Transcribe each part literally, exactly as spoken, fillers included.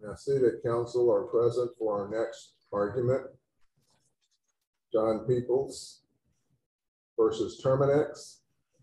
I see that counsel are present for our next argument. John Peoples versus Terminix.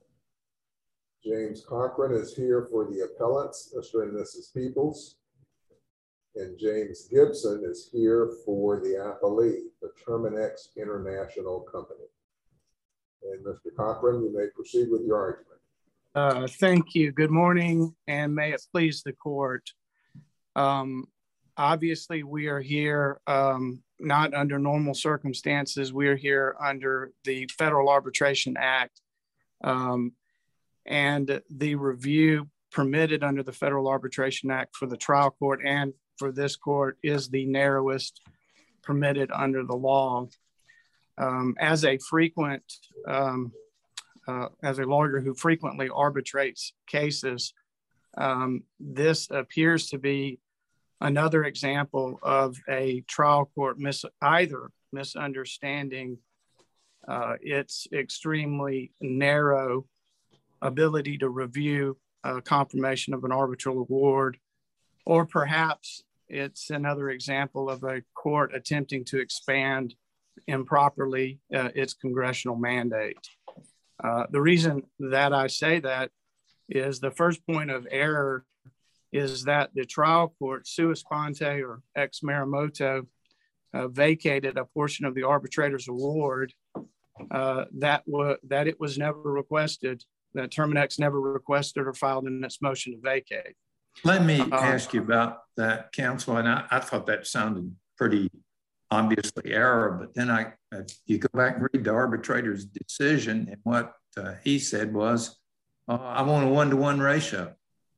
James Cochran is here for the appellants, Mister and Missus Peoples. And James Gibson is here for the appellee, the Terminix International Company. And Mister Cochran, you may proceed with your argument. Uh, thank you. Good morning, and may it please the court. Um, obviously, we are here um, not under normal circumstances. We are here under the Federal Arbitration Act, um, and the review permitted under the Federal Arbitration Act for the trial court and for this court is the narrowest permitted under the law. Um, as a frequent, um, uh, as a lawyer who frequently arbitrates cases, um, this appears to be another example of a trial court mis either misunderstanding uh, its extremely narrow ability to review a confirmation of an arbitral award, or perhaps it's another example of a court attempting to expand improperly uh, its congressional mandate. Uh, the reason that I say that is the first point of error is that the trial court, sua sponte or ex merimoto, uh, vacated a portion of the arbitrator's award uh, that, that it was never requested, that Terminix never requested or filed in its motion to vacate. Let me uh, ask you about that, counsel. And I, I thought that sounded pretty obviously error, but then I, uh, you go back and read the arbitrator's decision, and what uh, he said was, uh, I want a one-to-one ratio.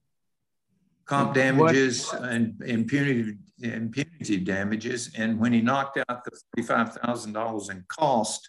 Comp damages what? and, and, punitive, and punitive damages. And when he knocked out the forty-five thousand dollars in cost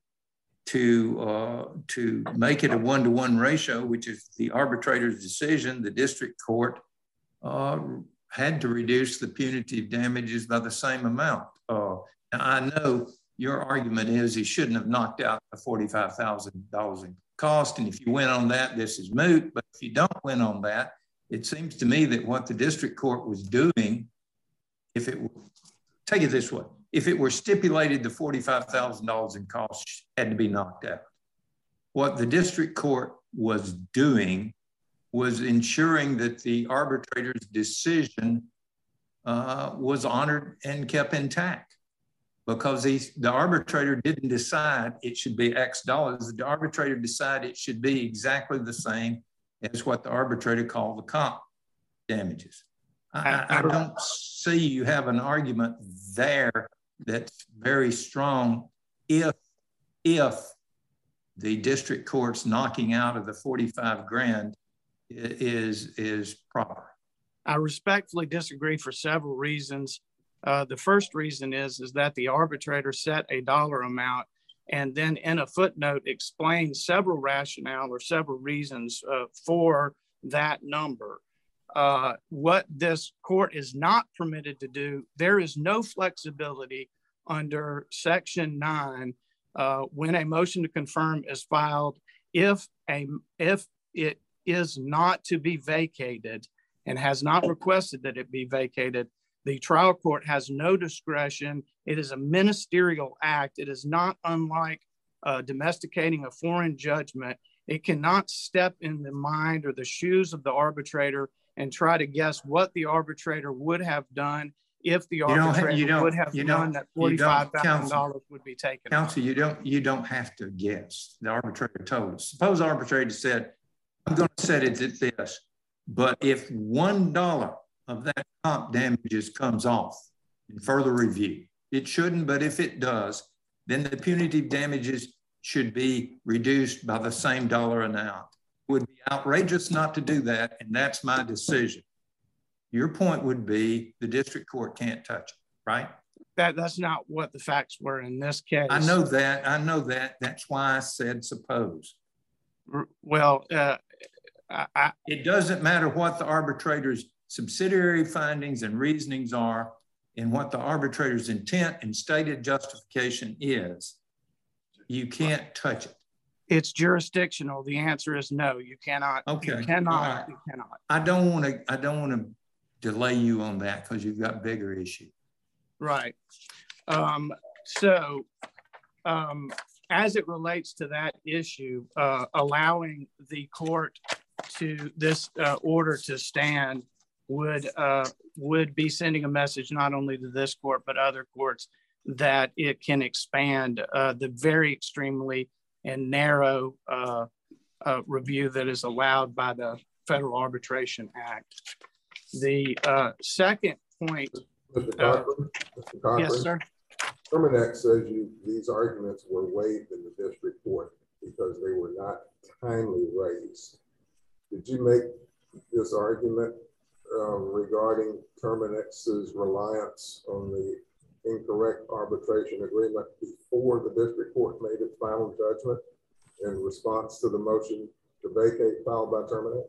to, uh, to make it a one-to-one ratio, which is the arbitrator's decision, the district court uh, had to reduce the punitive damages by the same amount. Uh, now I know your argument is he shouldn't have knocked out the forty-five thousand dollars in cost. And if you win on that, this is moot. But if you don't win on that, it seems to me that what the district court was doing, if it were, take it this way, if it were stipulated the forty-five thousand dollars in cost had to be knocked out, what the district court was doing was ensuring that the arbitrator's decision uh, was honored and kept intact, because he, the arbitrator didn't decide it should be X dollars. The arbitrator decided it should be exactly the same as what the arbitrator called the comp damages. I, I don't see you have an argument there that's very strong if, if the district court's knocking out of the forty-five grand is, is proper. I respectfully disagree for several reasons. Uh, the first reason is, is that the arbitrator set a dollar amount and then in a footnote explained several rationale or several reasons uh, for that number. Uh, what this court is not permitted to do, there is no flexibility under section nine uh, when a motion to confirm is filed. If, a, if it is not to be vacated and has not requested that it be vacated, the trial court has no discretion. It is a ministerial act. It is not unlike uh, domesticating a foreign judgment. It cannot step in the mind or the shoes of the arbitrator and try to guess what the arbitrator would have done if the arbitrator you don't, would have you done that forty-five thousand dollars would be taken. Counsel, you don't, you don't have to guess. The arbitrator told us. Suppose the arbitrator said, I'm going to set it at this, but if one dollar of that comp damages comes off in further review, it shouldn't, but if it does, then the punitive damages should be reduced by the same dollar amount. It would be outrageous not to do that, and that's my decision. Your point would be the district court can't touch it, right? That, that's not what the facts were in this case. I know that, I know that. That's why I said suppose. Well, uh, I, I, it doesn't matter what the arbitrator's subsidiary findings and reasonings are and what the arbitrator's intent and stated justification is. You can't touch it. It's jurisdictional. The answer is no. You cannot. Okay. You cannot. Right. You cannot. I don't want to. I don't want to delay you on that because you've got bigger issues. Right. Um, so um, as it relates to that issue, uh, allowing the court to this uh, order to stand would uh, would be sending a message not only to this court but other courts that it can expand uh, the very extremely and narrow uh, uh, review that is allowed by the Federal Arbitration Act. The uh, second point. Mister Cochran, uh, Mister Cochran, yes, sir. Terminix says you these arguments were waived in the district court because they were not timely raised. Did you make this argument um, regarding Terminix's reliance on the incorrect arbitration agreement before the district court made its final judgment in response to the motion to vacate filed by Terminix?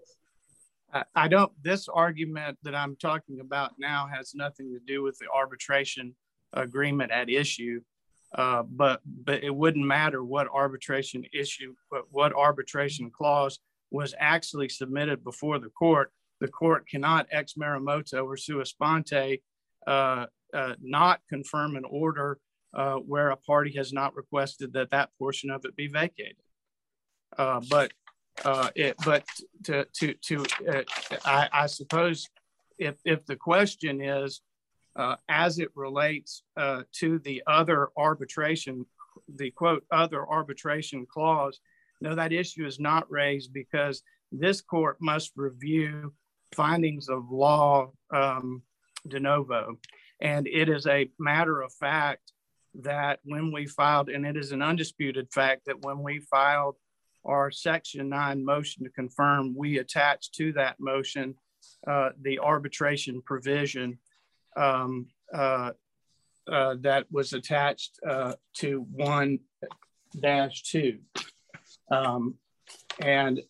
I don't, this argument that I'm talking about now has nothing to do with the arbitration agreement at issue, uh, but but it wouldn't matter what arbitration issue, but what arbitration clause was actually submitted before the court. The court cannot ex marimoto or sua sponte uh, uh, not confirm an order uh, where a party has not requested that that portion of it be vacated. Uh, but Uh, it, but to to to uh, I, I suppose if if the question is uh, as it relates uh, to the other arbitration, the quote other arbitration clause, no, that issue is not raised because this court must review findings of law um, de novo, and it is a matter of fact that when we filed, and it is an undisputed fact that when we filed our Section nine motion to confirm, we attached to that motion uh, the arbitration provision um, uh, uh, that was attached uh, to one dash two. Um, and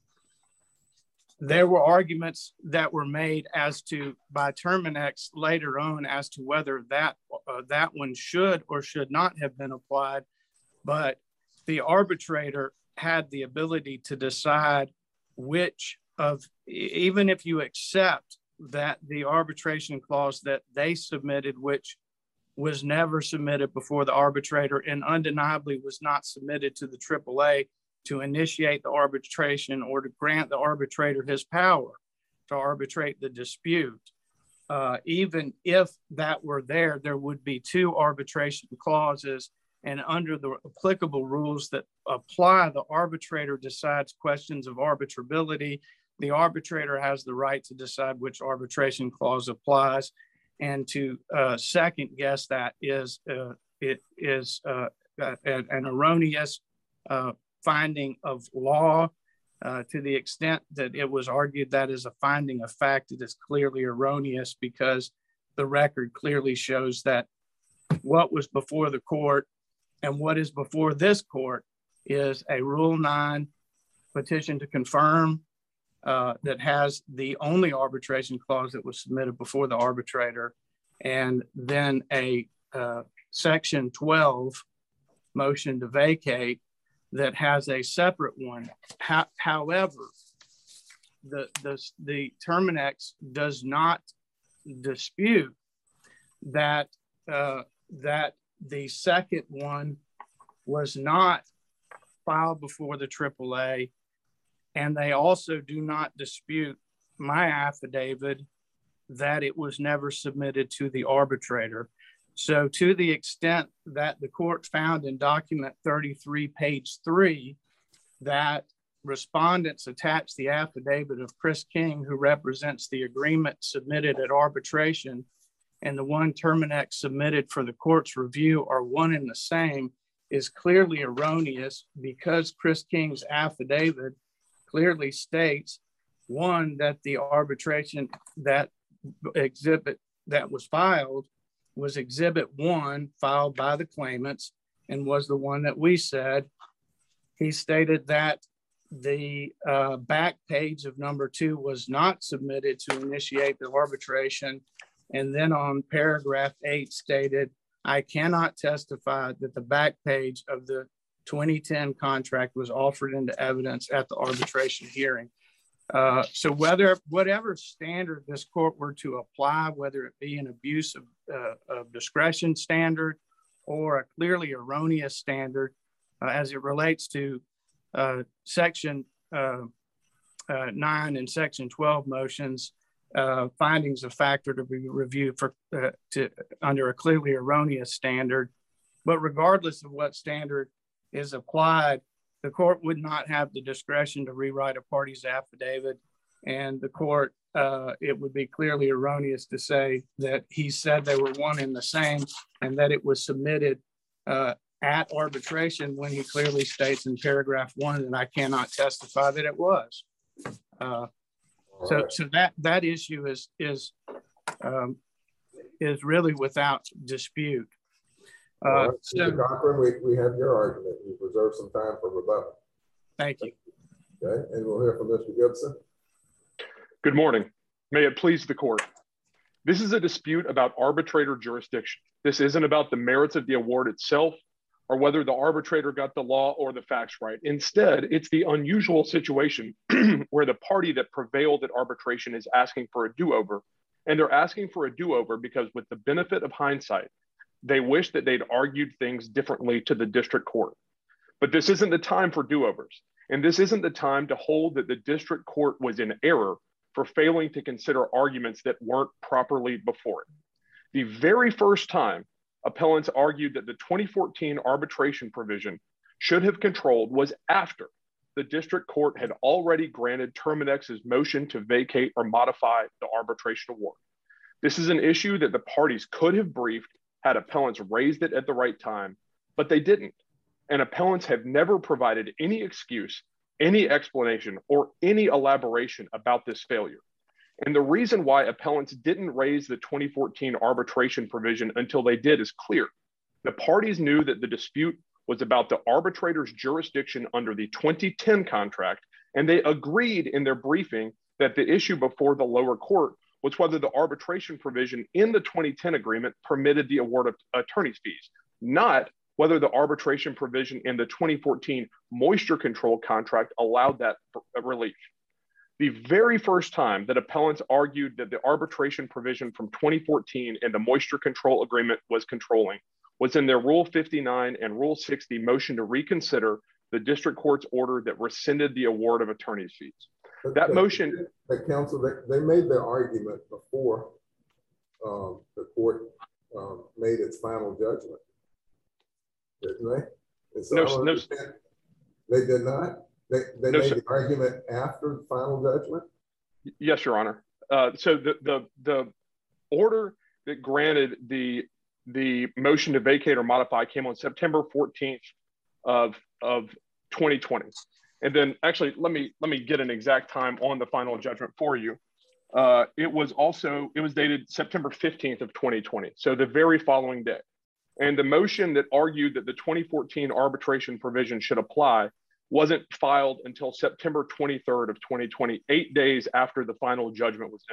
there were arguments that were made as to by Terminix later on as to whether that uh, that one should or should not have been applied, but the arbitrator had the ability to decide which of, even if you accept that the arbitration clause that they submitted, which was never submitted before the arbitrator and undeniably was not submitted to the triple A to initiate the arbitration or to grant the arbitrator his power to arbitrate the dispute. Uh, even if that were there, there would be two arbitration clauses, and under the applicable rules that apply, the arbitrator decides questions of arbitrability. The arbitrator has the right to decide which arbitration clause applies, and to uh, second guess that is uh, it is uh, an, an erroneous uh, finding of law. Uh, to the extent that it was argued that is a finding of fact, it is clearly erroneous because the record clearly shows that what was before the court and what is before this court is a Rule nine petition to confirm uh, that has the only arbitration clause that was submitted before the arbitrator, and then a uh, Section twelve motion to vacate that has a separate one. How, however, the, the, the Terminix does not dispute that uh, that the second one was not filed before the triple A, and they also do not dispute my affidavit that it was never submitted to the arbitrator. So to the extent that the court found in document thirty-three, page three, that respondents attached the affidavit of Chris King, who represents the agreement submitted at arbitration, and the one Terminix submitted for the court's review are one and the same, is clearly erroneous because Chris King's affidavit clearly states, one, that the arbitration that exhibit that was filed was exhibit one filed by the claimants and was the one that we said. He stated that the uh, back page of number two was not submitted to initiate the arbitration. And then on paragraph eight stated, I cannot testify that the back page of the twenty ten contract was offered into evidence at the arbitration hearing. Uh, so whether, whatever standard this court were to apply, whether it be an abuse of, uh, of discretion standard or a clearly erroneous standard uh, as it relates to uh, section uh, uh, nine and section twelve motions, uh, findings of factor to be reviewed for uh, to under a clearly erroneous standard. But regardless of what standard is applied, the court would not have the discretion to rewrite a party's affidavit, and the court, uh, it would be clearly erroneous to say that he said they were one and the same and that it was submitted uh, at arbitration when he clearly states in paragraph one that I cannot testify that it was. Uh, so, right. so that that issue is is um, is really without dispute. Uh, right. so, Mister Cochran, we, we have your argument. You reserve some time for rebuttal. Thank you. Okay, and we'll hear from Mister Gibson. Good morning. May it please the court. This is a dispute about arbitrator jurisdiction. This isn't about the merits of the award itself or whether the arbitrator got the law or the facts right. Instead, it's the unusual situation where the party that prevailed at arbitration is asking for a do-over, and they're asking for a do-over because with the benefit of hindsight, they wish that they'd argued things differently to the district court. But this isn't the time for do-overs, and this isn't the time to hold that the district court was in error for failing to consider arguments that weren't properly before it. The very first time appellants argued that the twenty fourteen arbitration provision should have controlled was after the district court had already granted Terminex's motion to vacate or modify the arbitration award. This is an issue that the parties could have briefed had appellants raised it at the right time, but they didn't. And appellants have never provided any excuse, any explanation, or any elaboration about this failure. And the reason why appellants didn't raise the twenty fourteen arbitration provision until they did is clear. The parties knew that the dispute was about the arbitrator's jurisdiction under the twenty ten contract, and they agreed in their briefing that the issue before the lower court was whether the arbitration provision in the twenty ten agreement permitted the award of attorney's fees, not whether the arbitration provision in the twenty fourteen moisture control contract allowed that relief. The very first time that appellants argued that the arbitration provision from twenty fourteen in the moisture control agreement was controlling was in their Rule fifty-nine and Rule sixty motion to reconsider the district court's order that rescinded the award of attorney's fees. But that the, motion- The counsel, they, they made their argument before um, the court um, made its final judgment, didn't they? And so no, no, they did not? They, they no, made sir. the argument after the final judgment? Yes, Your Honor. Uh, so the, the, the order that granted the, the motion to vacate or modify came on September fourteenth of, of twenty twenty. And then actually, let me, let me get an exact time on the final judgment for you. Uh, it was also, it was dated September fifteenth of twenty twenty. So the very following day. And the motion that argued that the twenty fourteen arbitration provision should apply wasn't filed until September twenty-third of twenty twenty, eight days after the final judgment was entered.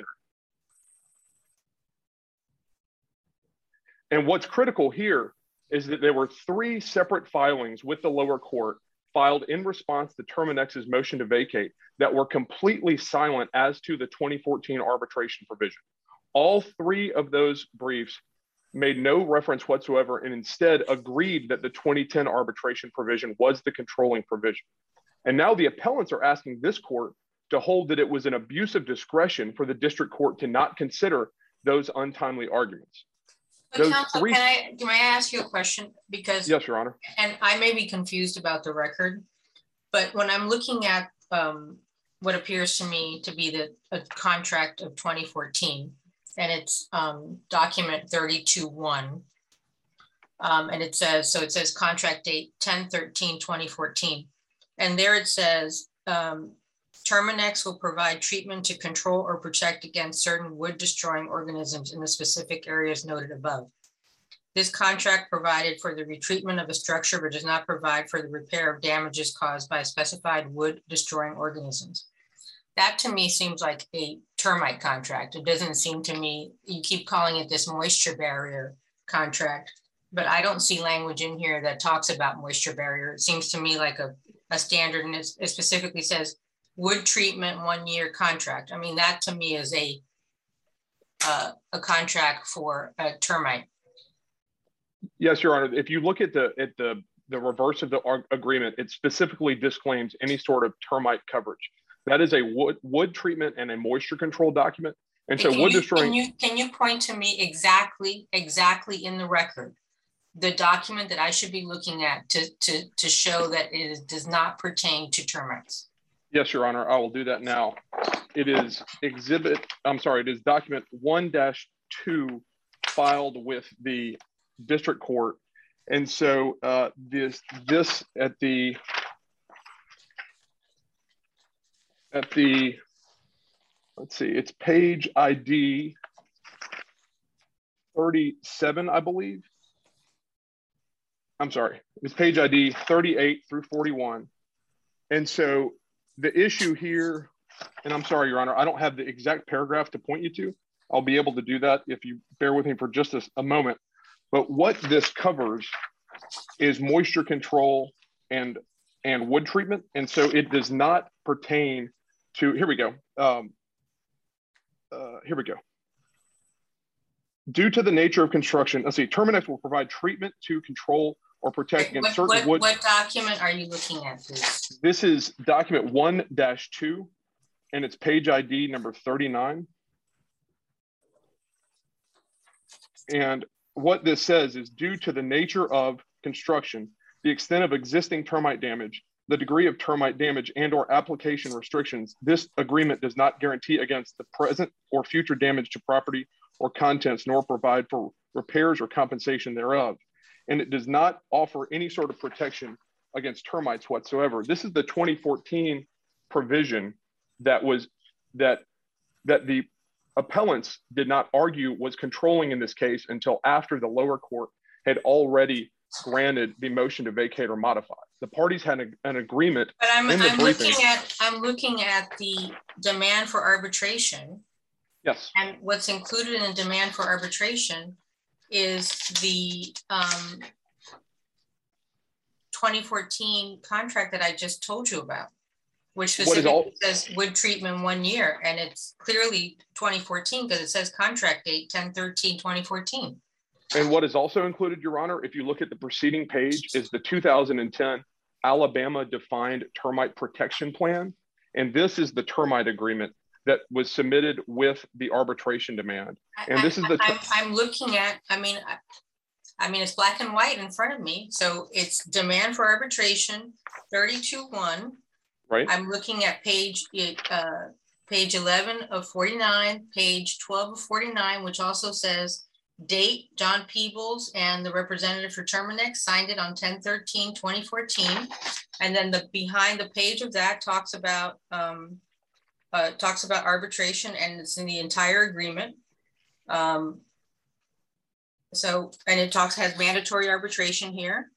And what's critical here is that there were three separate filings with the lower court filed in response to Terminex's motion to vacate that were completely silent as to the twenty fourteen arbitration provision. All three of those briefs made no reference whatsoever and instead agreed that the twenty ten arbitration provision was the controlling provision. And now the appellants are asking this court to hold that it was an abuse of discretion for the district court to not consider those untimely arguments. But Those counsel, three... can I, can I ask you a question? Because, yes, Your Honor. And I may be confused about the record, but when I'm looking at um, what appears to me to be the a contract of twenty fourteen, and it's um, document thirty-two one, um, and it says, so it says contract date ten thirteen twenty fourteen, and there it says, um, Terminex will provide treatment to control or protect against certain wood-destroying organisms in the specific areas noted above. This contract provided for the retreatment of a structure, but does not provide for the repair of damages caused by specified wood-destroying organisms. That to me seems like a termite contract. It doesn't seem to me, you keep calling it this moisture barrier contract, but I don't see language in here that talks about moisture barrier. It seems to me like a, a standard, and it, it specifically says wood treatment one-year contract. I mean, that to me is a uh, a contract for a termite. Yes, Your Honor. If you look at the at the the reverse of the agreement, it specifically disclaims any sort of termite coverage. That is a wood wood treatment and a moisture control document. And so, can wood you, destroying. Can you can you point to me exactly exactly in the record the document that I should be looking at to to to show that it is, does not pertain to termites? Yes, Your Honor. I will do that now. It is exhibit. I'm sorry. It is document one dash two filed with the district court. And so uh, this this at the at the let's see, it's page I D thirty-seven, I believe. I'm sorry, it's page I D thirty-eight through forty-one. And so the issue here, and I'm sorry, Your Honor, I don't have the exact paragraph to point you to. I'll be able to do that if you bear with me for just a, a moment. But what this covers is moisture control and and wood treatment. And so it does not pertain to, here we go. Um, uh, here we go. Due to the nature of construction, let's see, Terminix will provide treatment to control or protect against what, certain what, wood. What document are you looking at, please? This is document one dash two, and it's page I D number thirty-nine. And what this says is, due to the nature of construction, the extent of existing termite damage, the degree of termite damage and or application restrictions, this agreement does not guarantee against the present or future damage to property or contents, nor provide for repairs or compensation thereof. And it does not offer any sort of protection against termites whatsoever. This is the twenty fourteen provision that was that that the appellants did not argue was controlling in this case until after the lower court had already granted the motion to vacate or modify. The parties had a, an agreement. But I'm, in the I'm briefing. looking at I'm looking at the demand for arbitration. Yes. And what's included in the demand for arbitration is the um, twenty fourteen contract that I just told you about, which specifically all, says wood treatment one year, and it's clearly twenty fourteen because it says contract date ten thirteen twenty fourteen. And what is also included, Your Honor, if you look at the preceding page, is the two thousand ten Alabama Defined Termite Protection Plan. And this is the termite agreement that was submitted with the arbitration demand. And this I, is the- I'm, I'm looking at, I mean, I, I mean, it's black and white in front of me. So it's demand for arbitration, thirty-two one. Right. I'm looking at page uh, page eleven of forty-nine, page twelve of forty-nine, which also says date, John Peebles and the representative for Terminix signed it on ten thirteen twenty fourteen. And then the behind the page of that talks about um, uh, talks about arbitration, and it's in the entire agreement. Um, so, and it talks has mandatory arbitration here.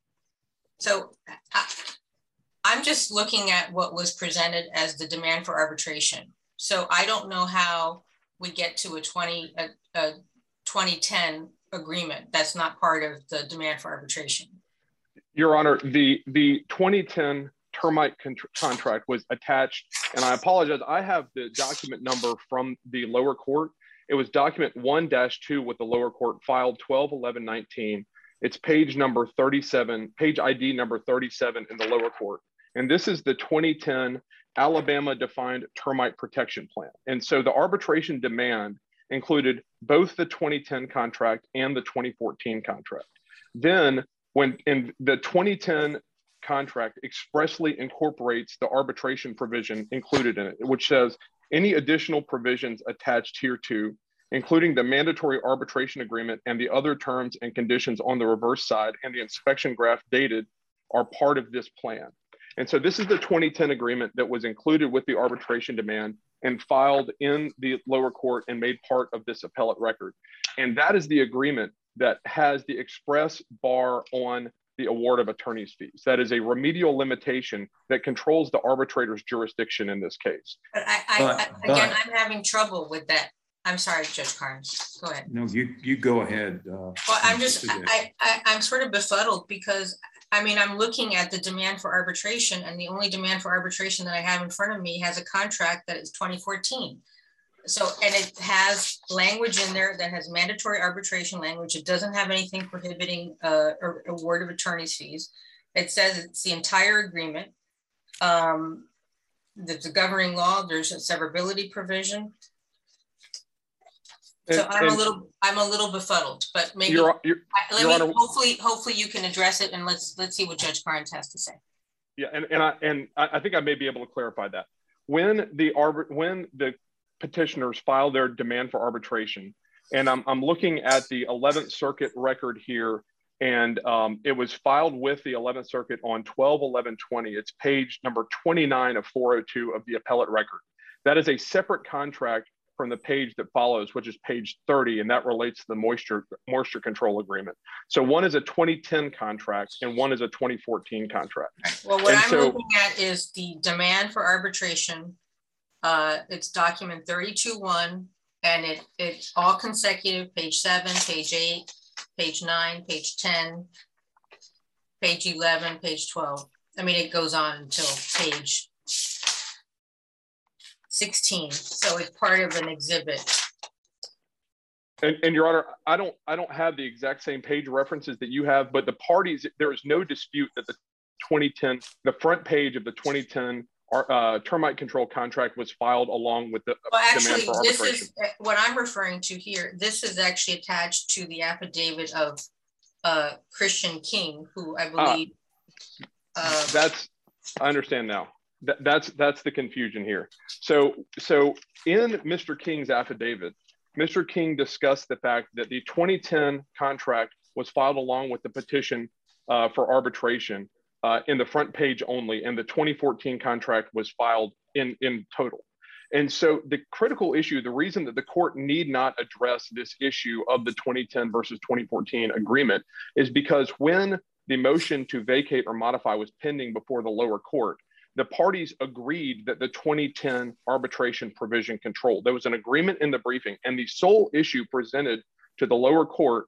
So I, I'm just looking at what was presented as the demand for arbitration. So I don't know how we get to a twenty a, a twenty ten agreement that's not part of the demand for arbitration. Your Honor, the the twenty ten termite con contract was attached, and I apologize, I have the document number from the lower court. It was document one dash two with the lower court filed twelve eleven nineteen. It's page number thirty-seven, page I D number thirty-seven in the lower court. And this is the twenty ten Alabama Defined Termite Protection Plan. And so the arbitration demand included both the twenty ten contract and the twenty fourteen contract. Then when in the twenty ten contract expressly incorporates the arbitration provision included in it, which says any additional provisions attached hereto, including the mandatory arbitration agreement and the other terms and conditions on the reverse side and the inspection graph dated, are part of this plan. And so this is the twenty ten agreement that was included with the arbitration demand and filed in the lower court and made part of this appellate record. And that is the agreement that has the express bar on the award of attorney's fees. That is a remedial limitation that controls the arbitrator's jurisdiction in this case. But I, I, But- I again, but- I'm having trouble with that. I'm sorry, Judge Carnes, go ahead. No, you you go ahead. Uh, Well, I'm just, I, I, I'm sort of befuddled because I mean, I'm looking at the demand for arbitration, and the only demand for arbitration that I have in front of me has a contract that is twenty fourteen. So, and it has language in there that has mandatory arbitration language. It doesn't have anything prohibiting uh, a award of attorney's fees. It says it's the entire agreement. Um, there's a governing law. There's a severability provision. And, so I'm and a little, I'm a little befuddled, but maybe you're, you're, let Your me, Honor, hopefully, hopefully you can address it, and let's let's see what Judge Carnes has to say. yeah, and and I and I think I may be able to clarify that when the arbit when the petitioners file their demand for arbitration, and I'm I'm looking at the eleventh Circuit record here, and um, it was filed with the eleventh Circuit on twelve eleven twenty. It's page number twenty-nine of four oh two of the appellate record. That is a separate contract from the page that follows, which is page thirty, and that relates to the moisture moisture control agreement. So one is a twenty ten contract and one is a twenty fourteen contract. Well, what and I'm so, looking at is the demand for arbitration. Uh, it's document thirty-two one, and it it's all consecutive, page seven, page eight, page nine, page ten, page eleven, page twelve. I mean, it goes on until page sixteen. So it's part of an exhibit. And, and Your Honor, I don't I don't have the exact same page references that you have, but the parties, there is no dispute that the twenty ten, the front page of the twenty ten uh, termite control contract was filed along with the well, actually, demand for arbitration. This is what I'm referring to here. This is actually attached to the affidavit of uh, Christian King, who I believe. Uh, uh, that's, I understand now. That, that's that's the confusion here. So so in Mister King's affidavit, Mister King discussed the fact that the twenty ten contract was filed along with the petition uh, for arbitration uh, in the front page only, and the twenty fourteen contract was filed in, in total. And so the critical issue, the reason that the court need not address this issue of the twenty ten versus twenty fourteen agreement is because when the motion to vacate or modify was pending before the lower court, the parties agreed that the twenty ten arbitration provision controlled. There was an agreement in the briefing, and the sole issue presented to the lower court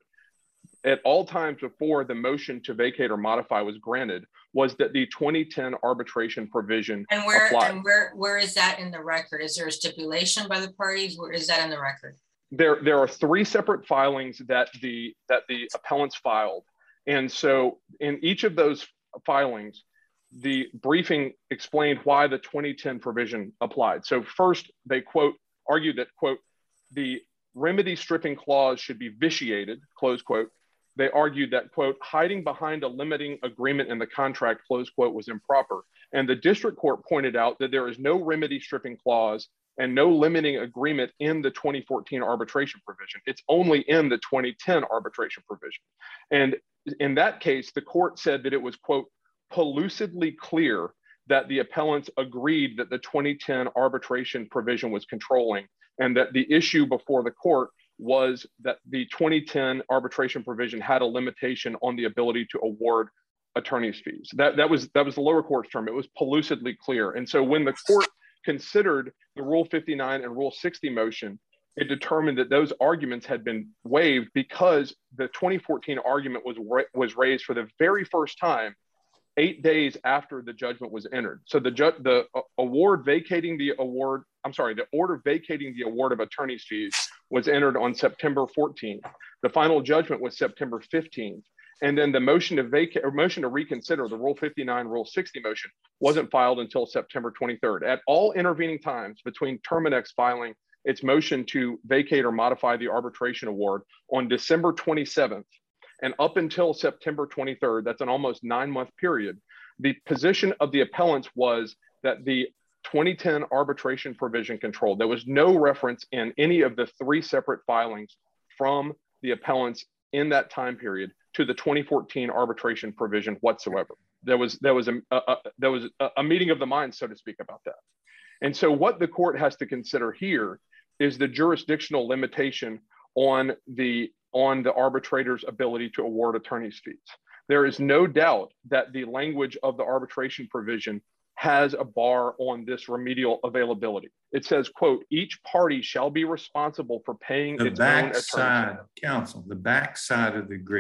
at all times before the motion to vacate or modify was granted was that the twenty ten arbitration provision and where applied. And where where is that in the record? Is there a stipulation by the parties? Where is that in the record? There there are three separate filings that the that the appellants filed, and so in each of those filings, the briefing explained why the twenty ten provision applied. So first, they quote, argued that, quote, the remedy stripping clause should be vitiated, close quote. They argued that, quote, hiding behind a limiting agreement in the contract, close quote, was improper. And the district court pointed out that there is no remedy stripping clause and no limiting agreement in the twenty fourteen arbitration provision. It's only in the twenty ten arbitration provision. And in that case, the court said that it was, quote, pellucidly clear that the appellants agreed that the twenty ten arbitration provision was controlling, and that the issue before the court was that the twenty ten arbitration provision had a limitation on the ability to award attorney's fees. That, that, was, that was the lower court's term. It was pellucidly clear. And so when the court considered the Rule fifty-nine and Rule sixty motion, it determined that those arguments had been waived because the twenty fourteen argument was, was raised for the very first time eight days after the judgment was entered. So the ju the uh, award vacating the award, I'm sorry, the order vacating the award of attorney's fees was entered on September fourteenth. The final judgment was September fifteenth. And then the motion to vacate or motion to reconsider the Rule fifty-nine, Rule sixty motion wasn't filed until September twenty-third. At all intervening times between Terminex filing its motion to vacate or modify the arbitration award on December twenty-seventh, and up until September twenty-third, that's an almost nine month period, the position of the appellants was that the twenty ten arbitration provision controlled. There was no reference in any of the three separate filings from the appellants in that time period to the twenty fourteen arbitration provision whatsoever. There was, there was, a, a, a, there was a, a meeting of the minds, so to speak, about that. And so what the court has to consider here is the jurisdictional limitation on the on the arbitrator's ability to award attorney's fees. There is no doubt that the language of the arbitration provision has a bar on this remedial availability. It says, quote, each party shall be responsible for paying the its back own attorney's side, fees. counsel, the back side of the agreement.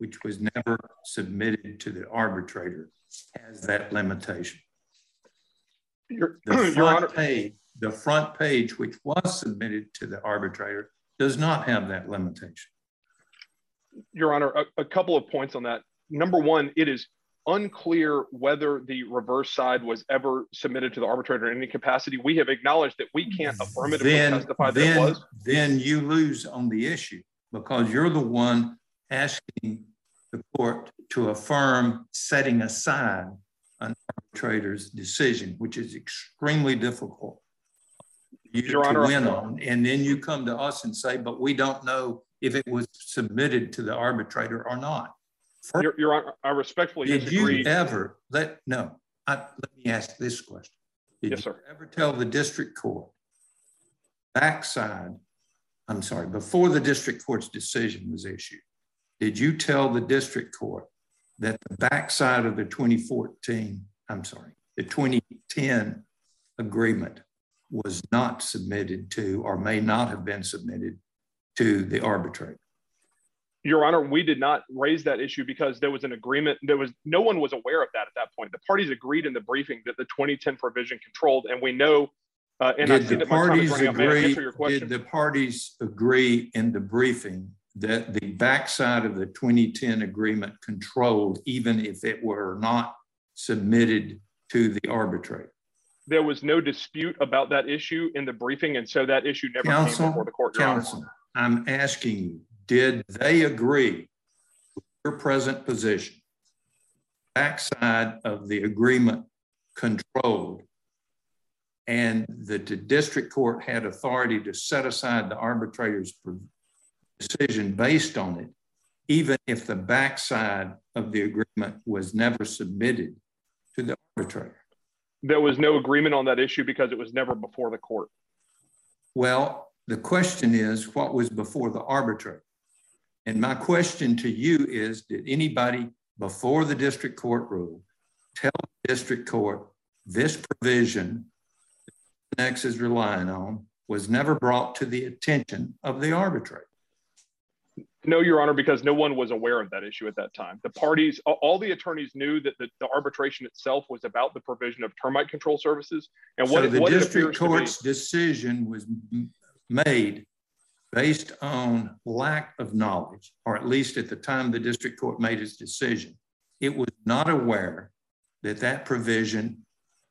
which was never submitted to the arbitrator, has that limitation. Your, The Your front Honor, page, the front page, which was submitted to the arbitrator, does not have that limitation. Your Honor, a, a couple of points on that. Number one, it is unclear whether the reverse side was ever submitted to the arbitrator in any capacity. We have acknowledged that we can't affirmatively then, testify that then, it was. Then you lose on the issue because you're the one asking the court to affirm setting aside an arbitrator's decision, which is extremely difficult for you Your to Honor, win on. And then you come to us and say, but we don't know if it was submitted to the arbitrator or not. First, Your, Your Honor, I respectfully did disagree. you ever let no? I, let me ask this question: Did Yes, you sir. ever tell the district court backside? I'm sorry, before the district court's decision was issued, did you tell the district court that the backside of the twenty fourteen, I'm sorry, the twenty ten agreement was not submitted to, or may not have been submitted to the arbitrator? Your Honor, we did not raise that issue because there was an agreement. There was no one was aware of that at that point. The parties agreed in the briefing that the twenty ten provision controlled, and we know. Uh, and did I see the that my time is parties running out. May I agree? answer your question? Did the parties agree in the briefing that the backside of the twenty ten agreement controlled, even if it were not submitted to the arbitrator? There was no dispute about that issue in the briefing, and so that issue never Counsel, came before the court. Your Counsel, Honor. I'm asking you, did they agree with your present position? Backside of the agreement controlled, and that the district court had authority to set aside the arbitrator's decision based on it, even if the backside of the agreement was never submitted to the arbitrator? There was no agreement on that issue because it was never before the court. Well, the question is, what was before the arbitrator? And my question to you is, did anybody before the district court ruled tell the district court this provision that Next is relying on was never brought to the attention of the arbitrator? No, Your Honor, because no one was aware of that issue at that time. The parties, all the attorneys knew that the, the arbitration itself was about the provision of termite control services. And what, so the what district court's be, decision was made based on lack of knowledge, or at least at the time the district court made its decision. It was not aware that that provision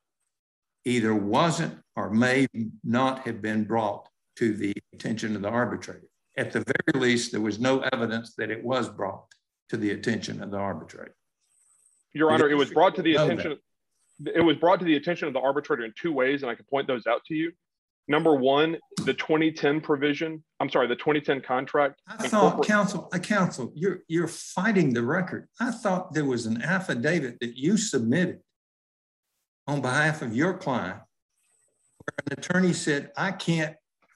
either wasn't or may not have been brought to the attention of the arbitrator. At the very least, there was no evidence that it was brought to the attention of the arbitrator. Your Honor, it was brought to the attention. That. It was brought to the attention of the arbitrator in two ways, and I can point those out to you. Number one, the twenty ten provision. I'm sorry, the twenty ten contract. I thought, counsel, a counsel, you're you're fighting the record. I thought there was an affidavit that you submitted on behalf of your client, where an attorney said, "I can't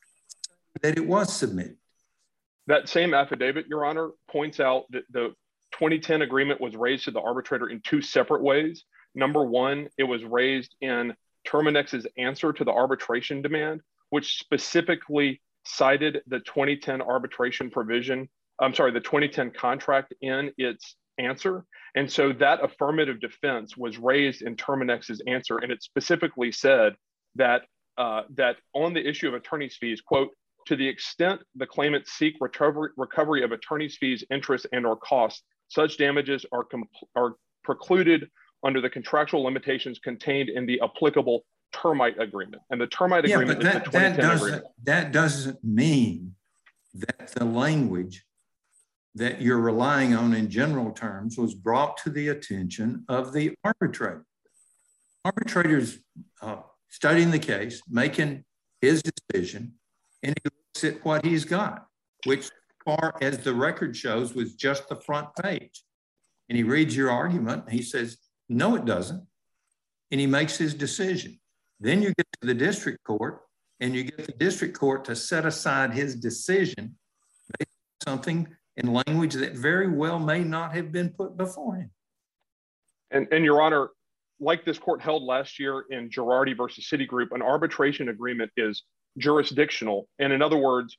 say that it was submitted." That same affidavit, Your Honor, points out that the twenty ten agreement was raised to the arbitrator in two separate ways. Number one, it was raised in Terminex's answer to the arbitration demand, which specifically cited the twenty ten arbitration provision, I'm sorry, the twenty ten contract in its answer. And so that affirmative defense was raised in Terminex's answer, and it specifically said that, uh, that on the issue of attorney's fees, quote, to the extent the claimants seek recovery, recovery of attorney's fees, interest, and or costs, such damages are, are precluded under the contractual limitations contained in the applicable termite agreement. And the termite yeah, agreement but that, is the twenty ten that doesn't, agreement. That doesn't mean that the language that you're relying on in general terms was brought to the attention of the arbitrator. Arbitrator's uh, studying the case, making his decision, and he looks at what he's got, which, as far as the record shows, was just the front page. And he reads your argument, and he says, no, it doesn't. And he makes his decision. Then you get to the district court, and you get the district court to set aside his decision based on something in language that very well may not have been put before him. And, and Your Honor, like this court held last year in Girardi versus Citigroup, an arbitration agreement is jurisdictional. And in other words,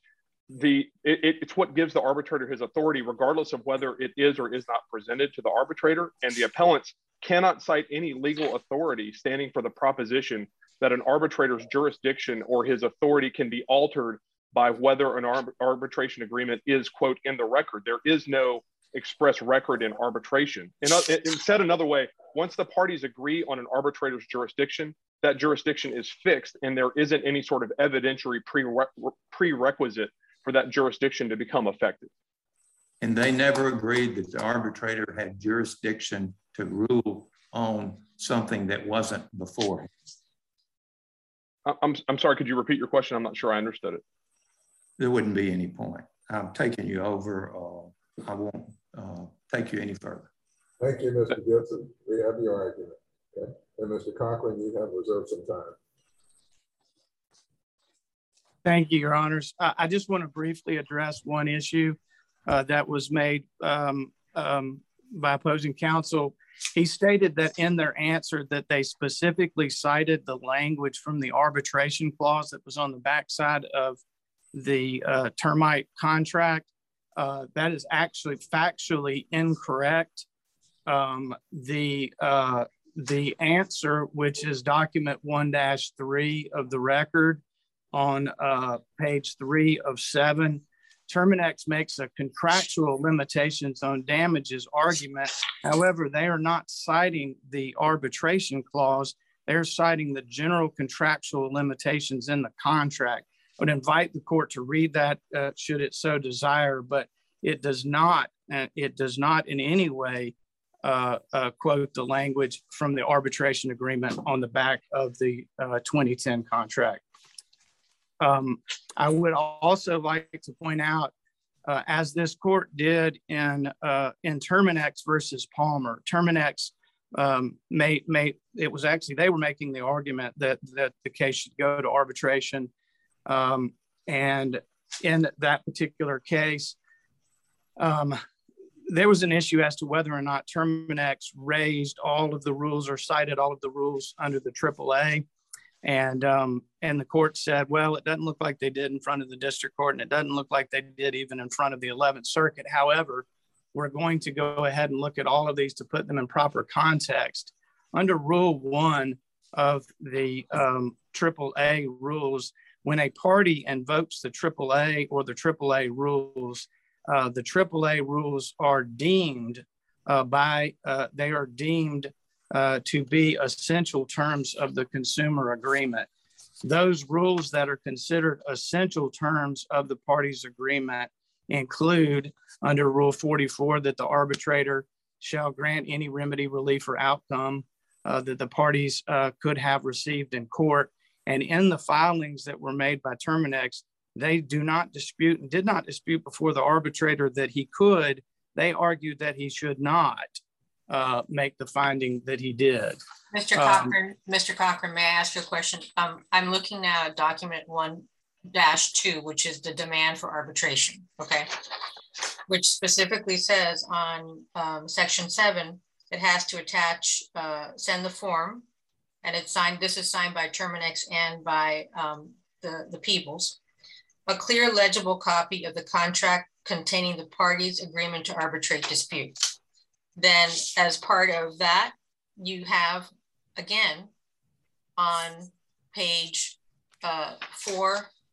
the it, it's what gives the arbitrator his authority, regardless of whether it is or is not presented to the arbitrator. And the appellants cannot cite any legal authority standing for the proposition that an arbitrator's jurisdiction or his authority can be altered by whether an arb arbitration agreement is, quote, in the record. There is no express record in arbitration. In, in said another way, once the parties agree on an arbitrator's jurisdiction, that jurisdiction is fixed, and there isn't any sort of evidentiary prere prerequisite for that jurisdiction to become effective. And they never agreed that the arbitrator had jurisdiction to rule on something that wasn't before. I'm, I'm sorry, could you repeat your question? I'm not sure I understood it. There wouldn't be any point. I'm taking you over. Uh, I won't uh, take you any further. Thank you, Mister Gibson. We have your argument. Okay. And Mister Cochran, you have reserved some time. Thank you, Your Honors. I, I just want to briefly address one issue uh, that was made um, um, by opposing counsel. He stated that in their answer that they specifically cited the language from the arbitration clause that was on the backside of the uh, termite contract. Uh, that is actually factually incorrect. Um, the uh, the answer, which is document one dash three of the record on uh, page three of seven, Terminex makes a contractual limitations on damages argument. However, they are not citing the arbitration clause. They're citing the general contractual limitations in the contract. I would invite the court to read that uh, should it so desire, but it does not, uh, it does not in any way uh, uh, quote the language from the arbitration agreement on the back of the uh, twenty ten contract. Um, I would also like to point out, uh, as this court did in uh, in Terminex versus Palmer, Terminex um, made, made, it was actually, they were making the argument that, that the case should go to arbitration. Um, and in that particular case, um, there was an issue as to whether or not Terminex raised all of the rules or cited all of the rules under the triple A. And, um, and the court said, well, it doesn't look like they did in front of the district court, and it doesn't look like they did even in front of the eleventh Circuit. However, we're going to go ahead and look at all of these to put them in proper context. Under Rule one of the um, triple A rules, when a party invokes the triple A or the triple A rules, uh, the triple A rules are deemed uh, by, uh, they are deemed Uh, to be essential terms of the consumer agreement. Those rules that are considered essential terms of the parties' agreement include under Rule forty-four that the arbitrator shall grant any remedy, relief, or outcome uh, that the parties uh, could have received in court. And in the filings that were made by Terminex, they do not dispute and did not dispute before the arbitrator that he could. They argued that he should not Uh, make the finding that he did. Mister Cochran, um, Mister Cochran, may I ask you a question? Um, I'm looking now at document one dash two, which is the demand for arbitration, okay? Which specifically says on um, section seven, it has to attach, uh, send the form, and it's signed, this is signed by Terminex and by um, the, the Peoples. A clear, legible copy of the contract containing the parties' agreement to arbitrate disputes. Then as part of that, you have, again, on page uh, four,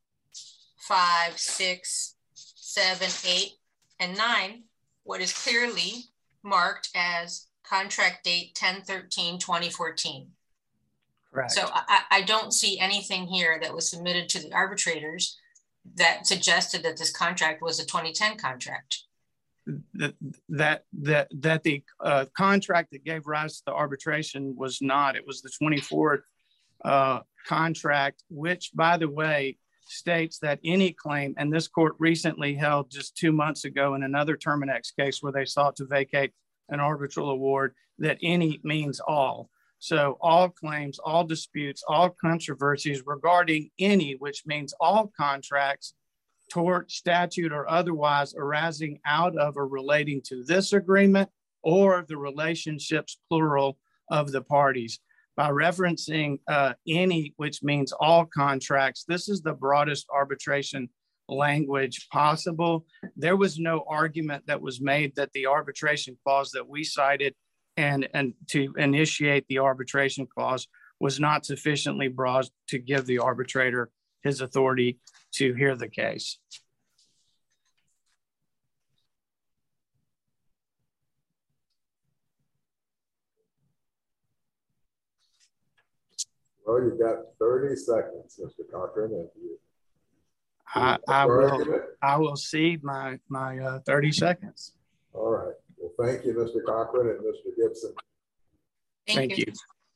five, six, seven, eight, and nine, what is clearly marked as contract date ten thirteen twenty fourteen. Correct. So I, I don't see anything here that was submitted to the arbitrators that suggested that this contract was a twenty ten contract. That that that that the uh, contract that gave rise to the arbitration was not. It was the twenty-fourth uh, contract, which, by the way, states that any claim, and this court recently held just two months ago in another Terminex case where they sought to vacate an arbitral award, that any means all. So all claims, all disputes, all controversies regarding any, which means all contracts, tort, statute, or otherwise arising out of or relating to this agreement or the relationships, plural, of the parties. By referencing uh, any, which means all contracts, this is the broadest arbitration language possible. There was no argument that was made that the arbitration clause that we cited and, and to initiate the arbitration clause was not sufficiently broad to give the arbitrator his authority to hear the case. Well, you've got thirty seconds, Mister Cochran. And you, I, I will I will cede my, my uh, thirty seconds. All right. Well, thank you, Mister Cochran and Mister Gibson. Thank, Thank you. you.